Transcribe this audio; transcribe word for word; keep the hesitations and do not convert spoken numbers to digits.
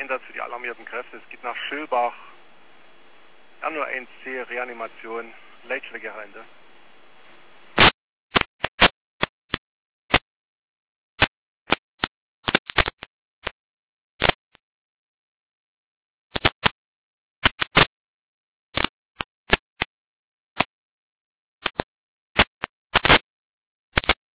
Einsatz für die alarmierten Kräfte. Es geht nach Schülbach. R null eins C, Reanimation, Leitschlägerende.